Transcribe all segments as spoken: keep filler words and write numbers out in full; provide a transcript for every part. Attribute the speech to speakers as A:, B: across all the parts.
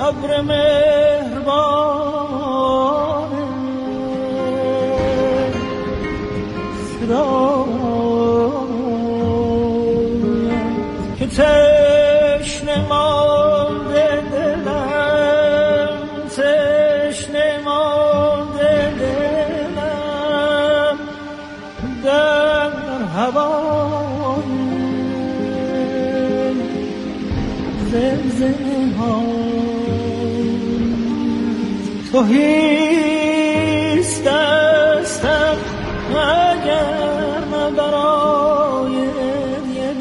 A: ابر مهربان خدایت که تشنه مانده دلم، تشنه مانده دلم در هوای زلزله ها. توهیست دستم اگر نه برای یه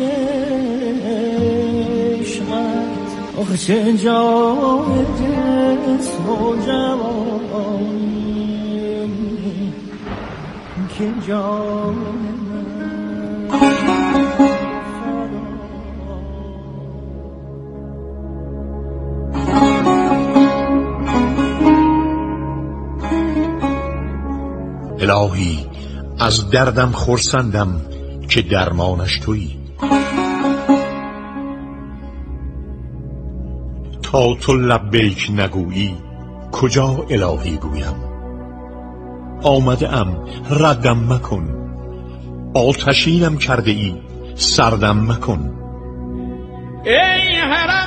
A: عشقت، آخه چه جای جسم و جوانی که جای
B: الهی از دردم خرسندم که درمانش تویی. تا تو لبیک نگویی کجا الهی گویم. آمده ام ردم مکن، آتشینم کرده ای سردم مکن.
A: ای حرم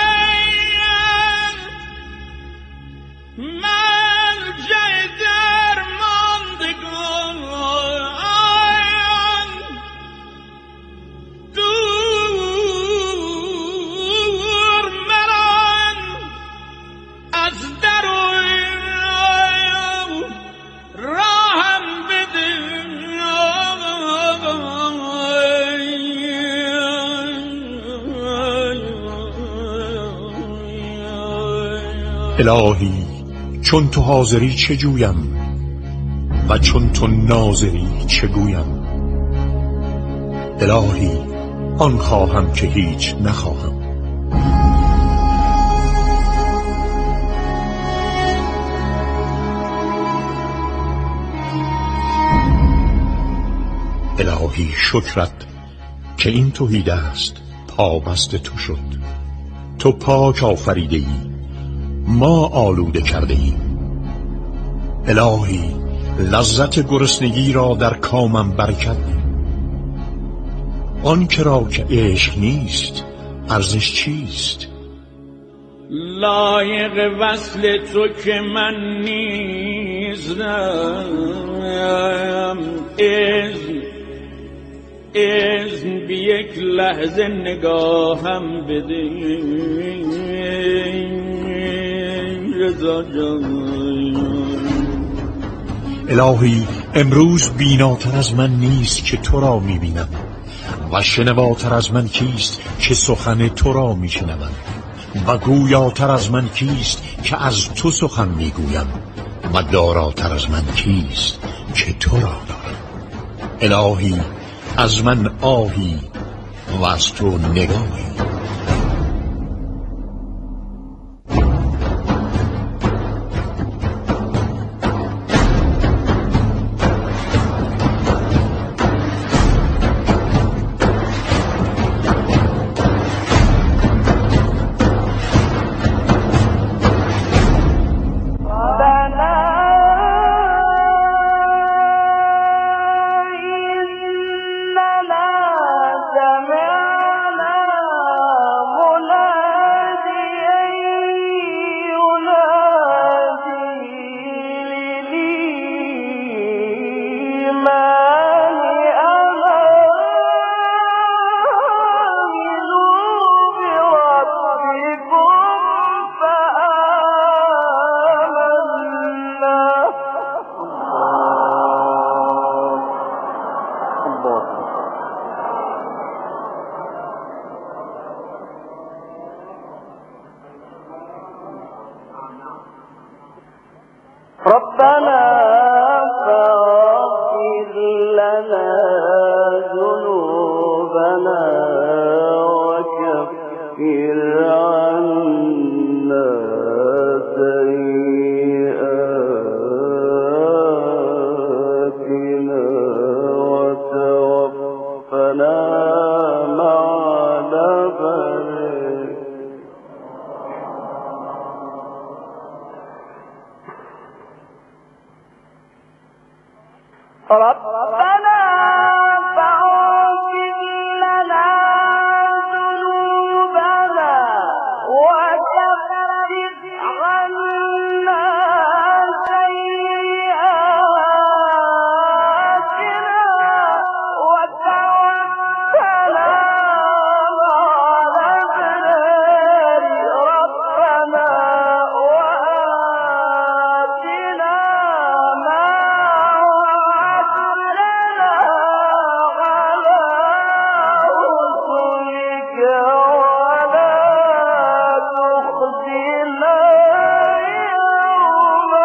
B: الهی چون تو حاضری چه جویم و چون تو ناظری چه گویم. الهی آن خواهم که هیچ نخواهم. الهی شکرت که این توحید است پابست تو شد. تو پاک آفریده ای، ما آلوده کرده ایم. الهی لذت گرسنگی را در کامم برکت ده. آن کرا که عشق نیست ارزش چیست؟
A: لایق وصل تو که من نیستم، اذن اذن بی یک لحظه نگاهم بده رضا جان.
B: الهی امروز بیناتر از من نیست که تو را میبینم و شنواتر از من کیست که سخن تو را میشنوم و گویاتر از من کیست که از تو سخن میگویم و داراتر از من کیست که تو را دارم. الهی از من آهی و از تو نگاهی.
C: ربنا فاغفر لنا ذنوبنا وكفر عنا سيئاتنا وتوفنا مع الأبرار. ربنا فاغفر لنا ذنوبنا وكفر عنا سيئاتنا وتوفنا مع الأبرار ربنا وآتنا ما وعدتنا على رسلك ولا تخزنا يوم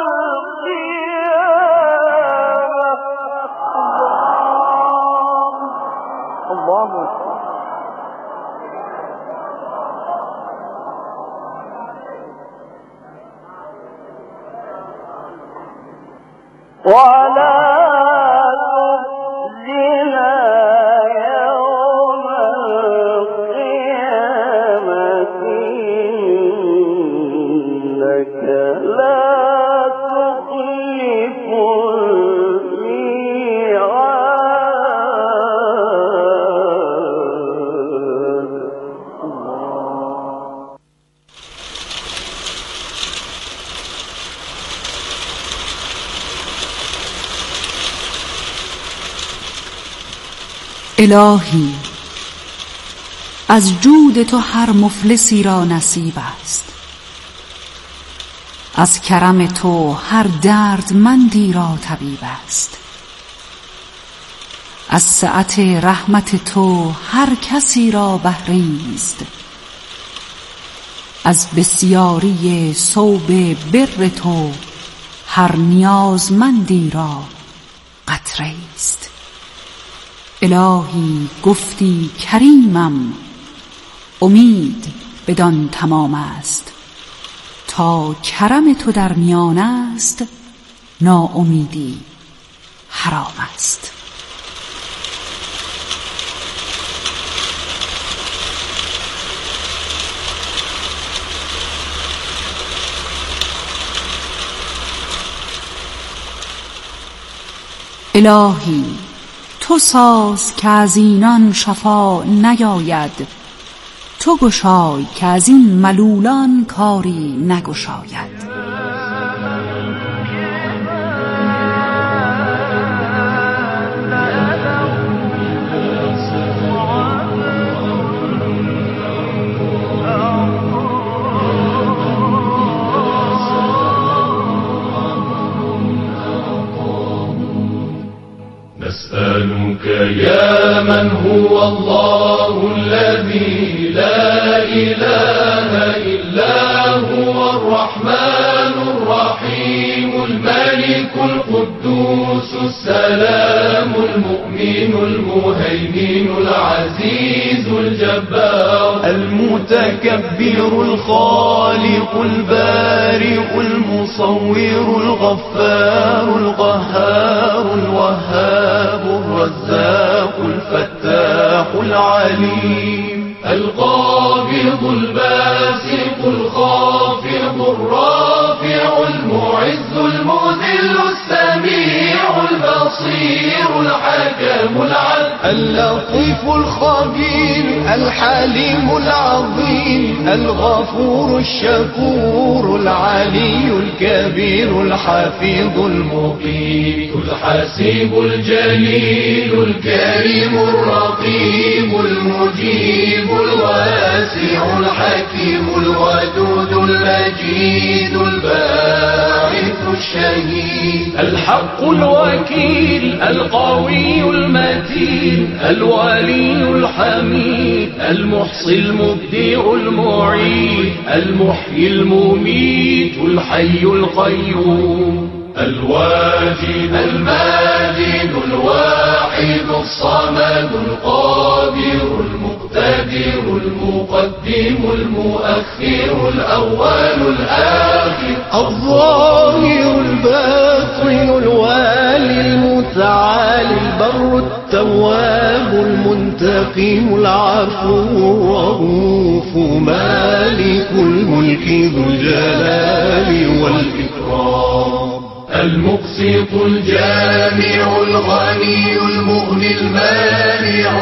C: القيامة. الله ولا تخزنا يوم القيامة إنك لا تخلف الميعاد.
D: الهی، از جود تو هر مفلسی را نصیب است، از کرم تو هر دردمندی را طبیب است، از سعت رحمت تو هر کسی را بهره است، از بسیاری صوب بر تو هر نیازمندی را قطره است. الهی گفتی کریمم، امید بدان تمام است، تا کرم تو در میان است ناامیدی حرام است. الهی تو ساز که از اینان شفا نیاید، تو گشای که از این ملولان کاری نگشاید.
E: نسألك يا من هو الله الذي لا إله إلا هو الرحمن الرحيم الملك القدوس السلام المؤمن المهيمن العزيز الجبار المتكبر الخالق البارئ المصور الغفار القهار الوهاب الرزاق الفتاح العليم القابض الباسط الخافض الرافع المعز المذل السميع البصير الحكم العدل اللطيف الخبير الحليم العظيم الغفور الشكور العلي الكبير الحفيظ المقيم الحسيب الجليل الكريم الرقيب المجيب الواسع الحكيم الودود المجيد الباعث الشهيد الحق الوكيل القوي المتين الولي الحميد المحصي المبدع المعيد المحيي المميت الحي القيوم الواجد الماجد الواحد الصمد القادر المقتدر المقدم المؤخر الأول الآخر الظاهر الباطن الوالي المتعالي البر التواب المنتقم العفو الرؤوف مالك الملك ذو الجلال والإكرام المقسط الجامع الغني المغني المانع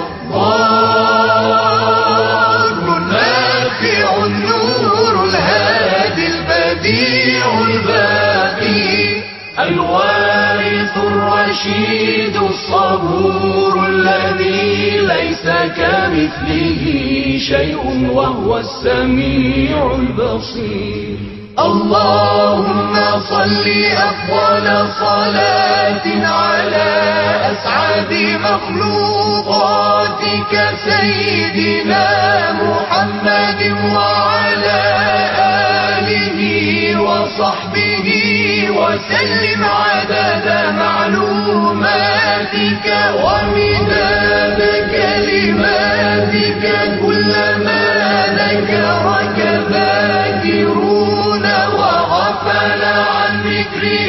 E: ضار نافع النور الهادي البديع الباقي الوارث الرشيد الصبور الذي ليس كمثله شيء وهو السميع البصير. اللهم صل أفضل صلاة على أسعد مخلوقاتك سيدنا محمد وعلى آله وصحبه وسلم عدد معلوماتك ومداد كلماتك كلما ذكرك ذاكرون وغفل عن ذكره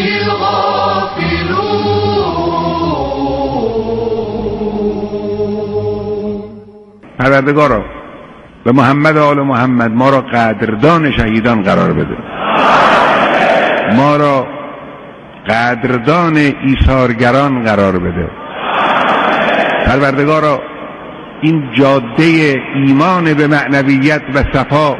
E: الغافلون.
F: پروردگارا به محمد و آل محمد ما را قدردان شهیدان قرار بده، ما را قدردان ایثارگران قرار بده. پروردگارا این جاده ایمان به معنویت و صفا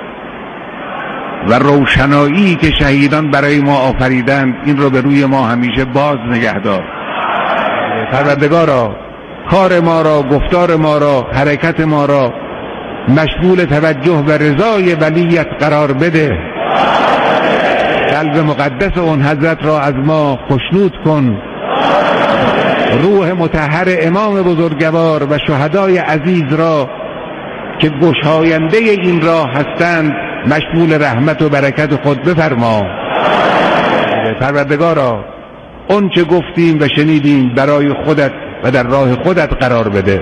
F: و روشنایی که شهیدان برای ما آفریدند این رو به روی ما همیشه باز نگه دار. پروردگارا کار ما را، گفتار ما را، حرکت ما را مشمول توجه و رضای ولیت قرار بده. قلب مقدس اون حضرت را از ما خشنود کن. روح مطهر امام بزرگوار و شهدای عزیز را که گشاینده این راه هستند مشمول رحمت و برکت خود بفرما. پروردگارا اون چه گفتیم و شنیدیم برای خودت و در راه خودت قرار بده.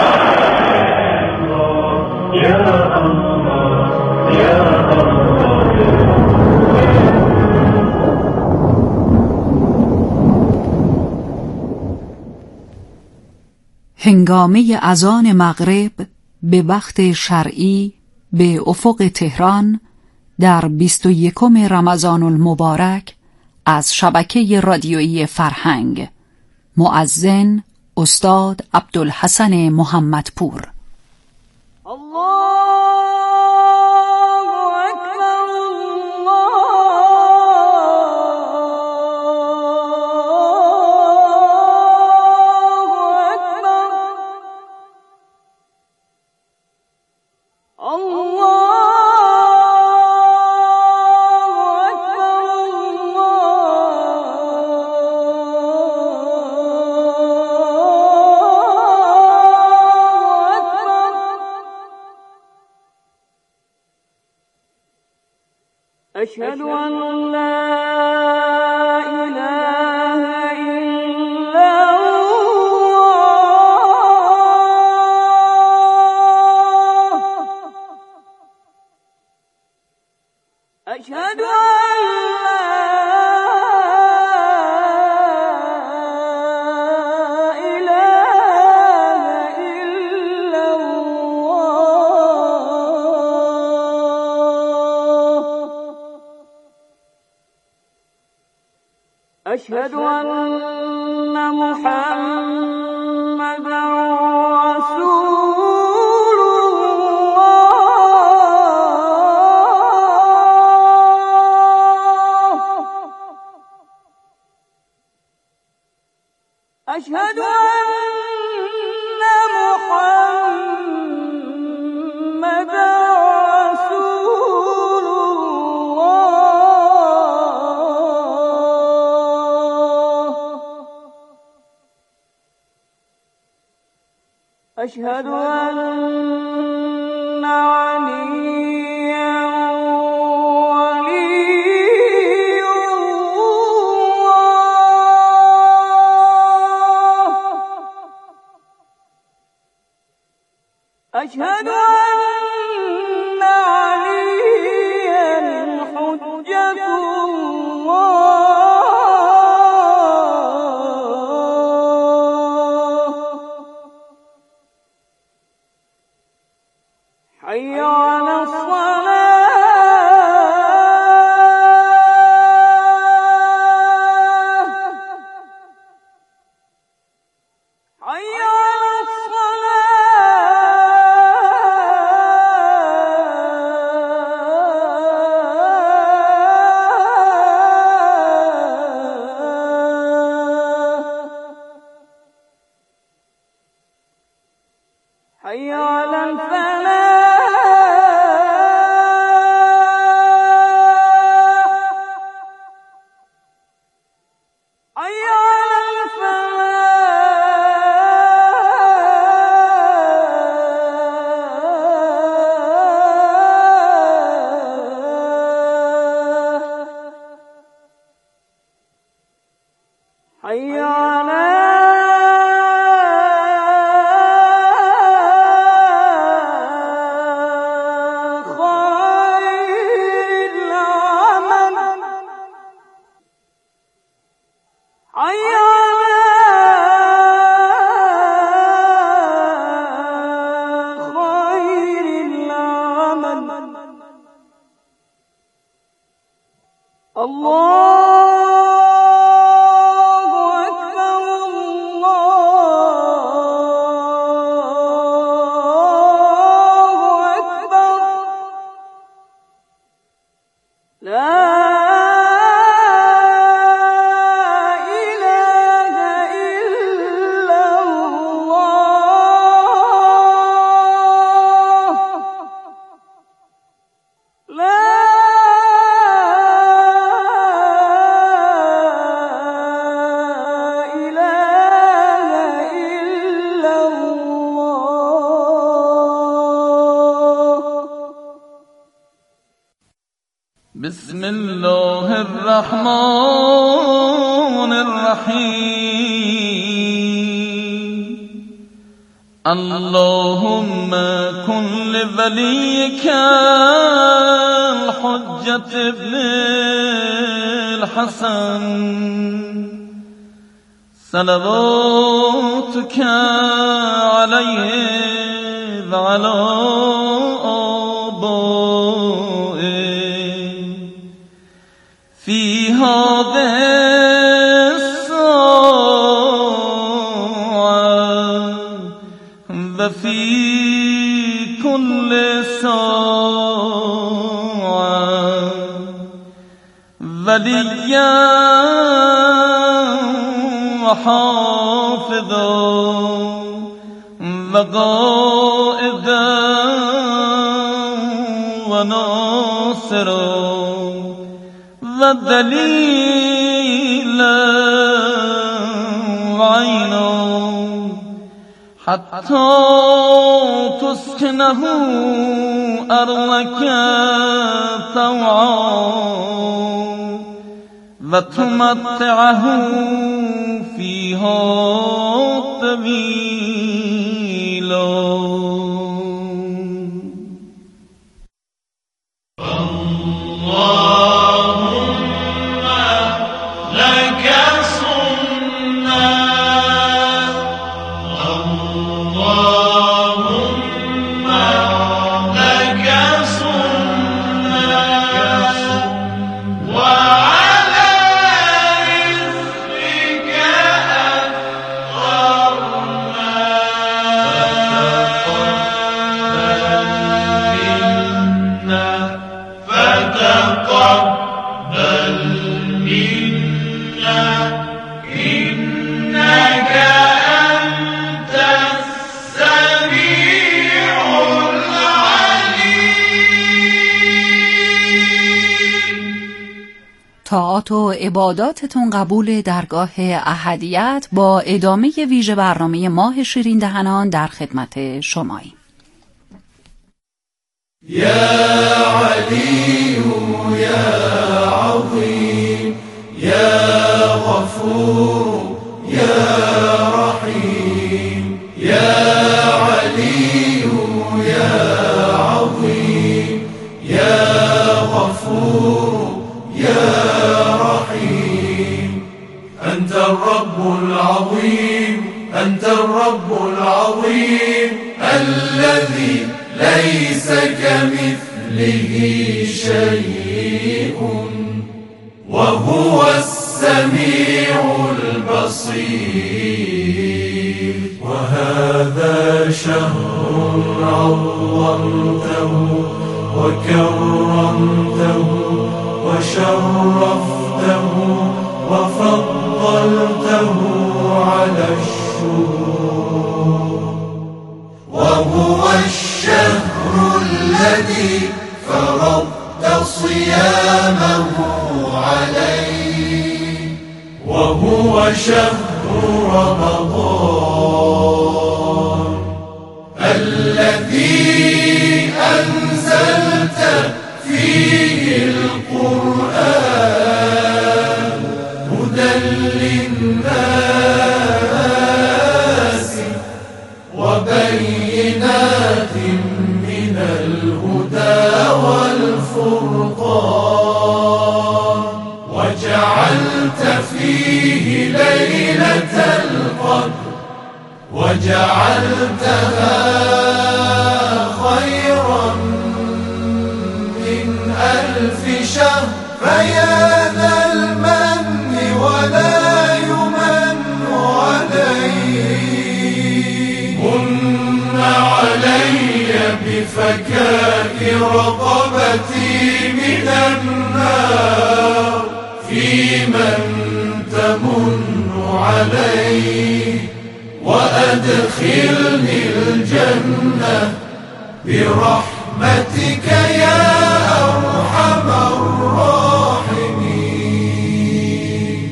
D: هنگامه اذان مغرب به وقت شرعی به افق تهران در بیست و یکم رمضان المبارک از شبکه رادیویی فرهنگ. مؤذن استاد عبدالحسن محمدپور.
C: أشهد أن لا إله إلا الله. أشهد أن أشهد أن محمدا رسول الله. أشهد أن محمدا رسول الله. أشهد أن عليا ولي الله. أشهد أن عليا حجة الله. حي على الصلاة. حي على خير العمل حي على خير العمل الله
G: بسم الله الرحمن الرحيم اللهم كن لوليك الحجة ابن الحسن صلواتك عليه وعلى في هذه الساعة وفي كل ساعة وليا وحافظا وقائدا وناصرا ودليلا وعينا حتى تسكنه أرضك طوعا وتمتعه فيها طويلا.
D: طاعات و عباداتتون قبول درگاه احدیت با ادامه ویژه برنامه ماه شیرین دهنان در خدمت شماییم.
E: یا علی یا عظیم یا غفور یا رحیم یا علی یا عظیم یا غفور يا رحيم أنت الرب العظيم أنت الرب العظيم الذي ليس كمثله شيء وهو السميع البصير وهذا شهر عظمته وكرمته وشرفته وفضلته على الشهور وهو الشهر الذي فرضت صيامه عليه وهو شهر رمضان الذي أنزلت فيه القرآن هدى للناس رمضان وجعلت فيه ليلة القدر وجعلتها خيرا من ألف شهر فيا ذا المن ولا يمن عليه من علي بفكاك رقبتي من النار في من تمن عليه وأدخلني الجنة برحمتك يا أرحم الراحمين.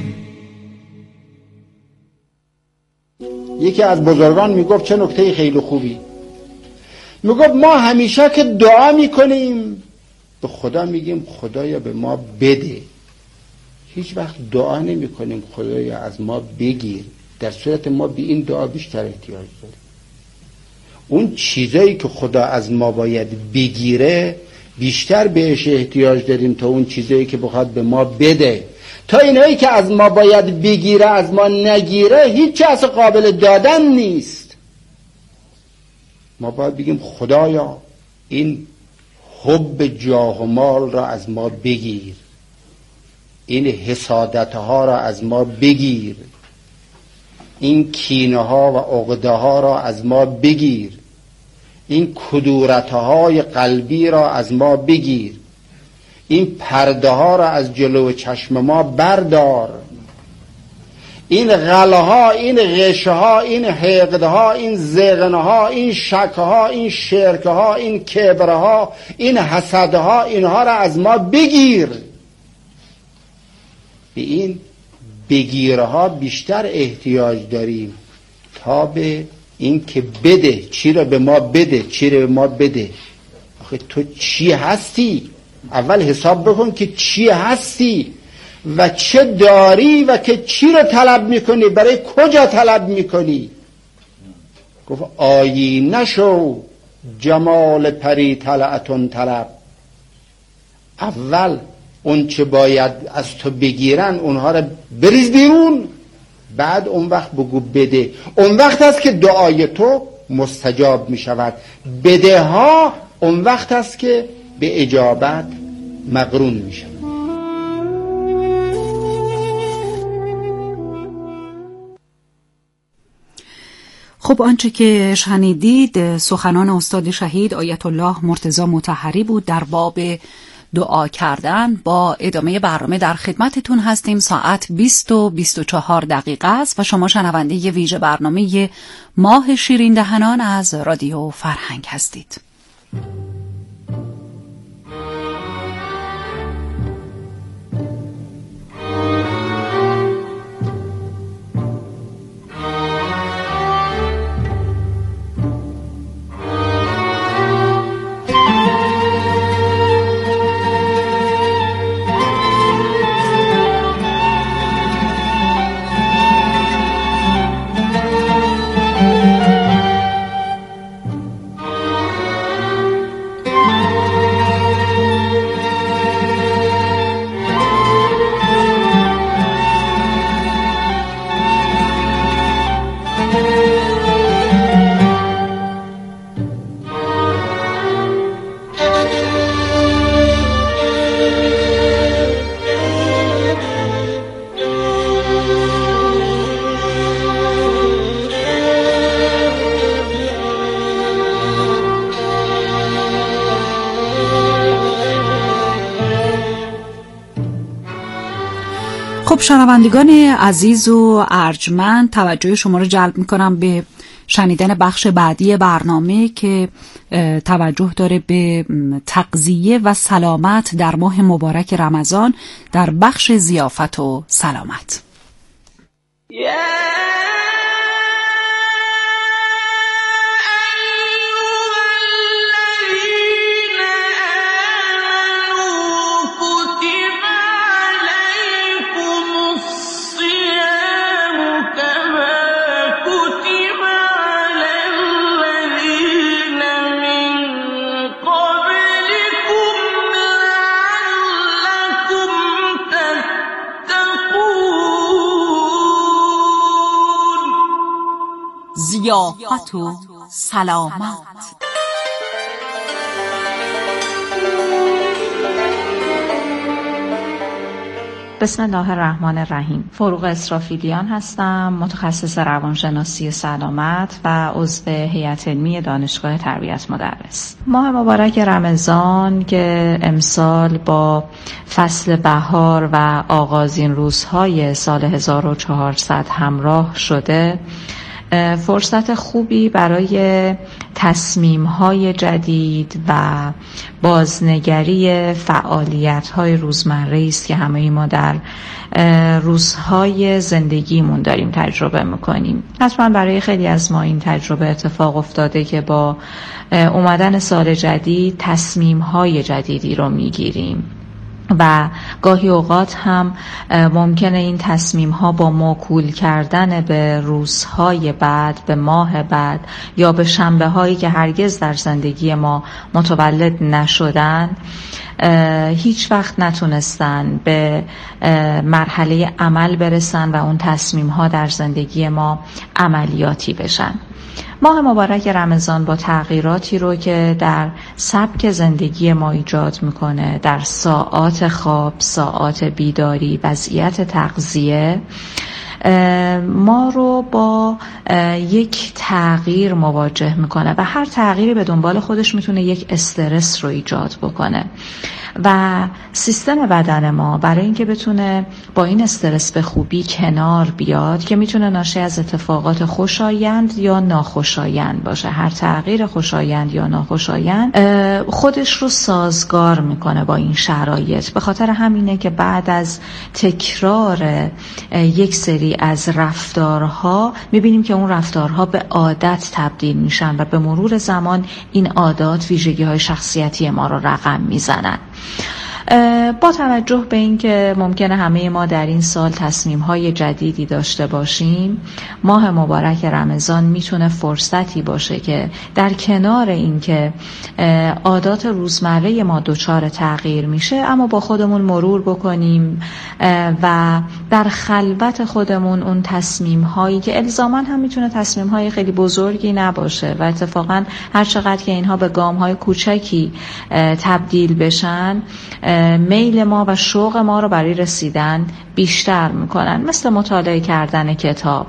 H: یکی از بزرگان میگفت چه نکته خیلی خوبی، میگفت ما همیشه که دعا میکنیم به خدا میگیم خدایا به ما بده، هیچ وقت دعا نمی کنیم خدایا از ما بگیر، در صورت ما به این دعا بیشتر احتیاج داریم. اون چیزایی که خدا از ما باید بگیره بیشتر بهش احتیاج داریم تا اون چیزایی که بخواد به ما بده. تا اینایی که از ما باید بگیره از ما نگیره هیچ چیز قابل دادن نیست. ما باید بگیم خدایا این حب جاه و مال را از ما بگیر، این حسادت ها را از ما بگیر، این کینه ها و عقده ها را از ما بگیر، این کدورت های قلبی را از ما بگیر، این پرده ها را از جلو چشم ما بردار، این غله ها، این غشه ها، این حقده ها، این زغنه ها، این شک ها، این شرک ها، این کبر ها، این حسد ها، اینها را از ما بگیر. به این بگیرها بیشتر احتیاج داریم تا به این که بده، چی را به ما بده، چی را به ما بده. آخه تو چی هستی؟ اول حساب بکن که چی هستی و چه داری و که چی را طلب میکنی، برای کجا طلب میکنی. گفت آیینه شو جمال پری طلعتون طلب. اول اون چه باید از تو بگیرن اونها را بریز بیرون، بعد اون وقت بگو بده. اون وقت است که دعای تو مستجاب می شود. بده ها اون وقت است که به اجابت مقرون می شود.
D: خب آنچه که شنیدید سخنان استاد شهید آیت الله مرتضی مطهری بود در باب دعا کردن. با ادامه برنامه در خدمتتون هستیم. ساعت بیست و بیست و چهار دقیقه است و شما شنونده ی ویژه برنامه ماه شیرین دهنان از رادیو فرهنگ هستید. خب شنوندگان عزیز و ارجمند، توجه شما رو جلب میکنم به شنیدن بخش بعدی برنامه که توجه داره به تغذیه و سلامت در ماه مبارک رمضان در بخش ضیافت و سلامت. سیاحت و سلامت.
I: بسم الله الرحمن الرحیم. فروغ اسرافیلیان هستم، متخصص روانشناسی سلامت و عضو هیئت علمی دانشگاه تربیت مدرس. ماه مبارک رمضان که امسال با فصل بهار و آغازین روزهای سال هزار و چهارصد همراه شده، فرصت خوبی برای تصمیم‌های جدید و بازنگری فعالیت‌های روزمره است که همه ما در روزهای زندگیمون داریم تجربه می‌کنیم. حتما برای خیلی از ما این تجربه اتفاق افتاده که با اومدن سال جدید تصمیم‌های جدیدی رو می‌گیریم و گاهی اوقات هم ممکنه این تصمیم ها با موکول کردن به روزهای بعد، به ماه بعد یا به شنبه هایی که هرگز در زندگی ما متولد نشدن، هیچ وقت نتونستن به مرحله عمل برسن و اون تصمیم ها در زندگی ما عملیاتی بشن. ماه مبارک رمضان با تغییراتی رو که در سبک زندگی ما ایجاد میکنه، در ساعات خواب، ساعات بیداری، وضعیت تغذیه، ما رو با یک تغییر مواجه میکنه و هر تغییری به دنبال خودش میتونه یک استرس رو ایجاد بکنه و سیستم بدن ما برای اینکه بتونه با این استرس به خوبی کنار بیاد، که میتونه ناشی از اتفاقات خوشایند یا ناخوشایند باشه، هر تغییر خوشایند یا ناخوشایند خودش رو سازگار میکنه با این شرایط. به خاطر همینه که بعد از تکرار یک سری از رفتارها میبینیم که اون رفتارها به عادت تبدیل میشن و به مرور زمان این عادات ویژگی‌های شخصیتی ما رو رقم میزنن. با توجه به اینکه ممکنه همه ما در این سال تصمیم‌های جدیدی داشته باشیم، ماه مبارک رمضان میتونه فرصتی باشه که در کنار اینکه عادات روزمره ما دچار تغییر میشه، اما با خودمون مرور بکنیم و در خلوت خودمون اون تصمیم‌هایی که الزاماً هم میتونه تصمیم‌های خیلی بزرگی نباشه و اتفاقاً هر چقدر که اینها به گام‌های کوچکی تبدیل بشن، میل ما و شوق ما رو برای رسیدن بیشتر میکنن، مثل مطالعه کردن کتاب،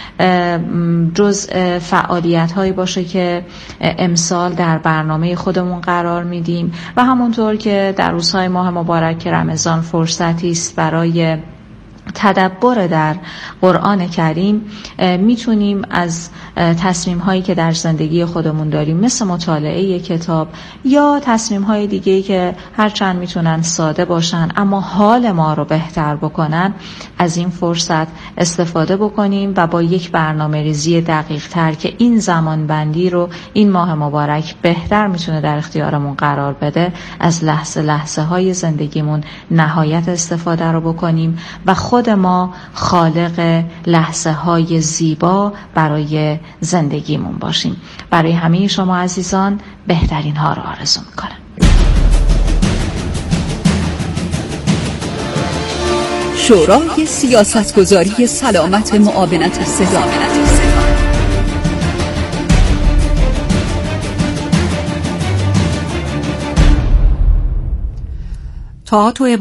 I: جزء فعالیت هایی باشه که امسال در برنامه خودمون قرار میدیم و همونطور که در روزهای ماه مبارک رمضان فرصتی است برای تدبر در قرآن کریم، میتونیم از تصمیم هایی که در زندگی خودمون داریم مثل مطالعه کتاب یا تصمیم های دیگه‌ای که هرچند میتونن ساده باشن اما حال ما رو بهتر بکنن، از این فرصت استفاده بکنیم و با یک برنامه ریزی دقیق تر که این زمان بندی رو این ماه مبارک بهتر میتونه در اختیارمون قرار بده، از لحظه لحظه های زندگیمون نهایت استفاده رو بکنیم و خود ما خالق لحظه های زیبا برای زندگیمون باشیم. برای همه شما عزیزان بهترین ها رو آرزو میکنم.
D: شورای سیاستگذاری سلامت معاونت صدا. تئاتر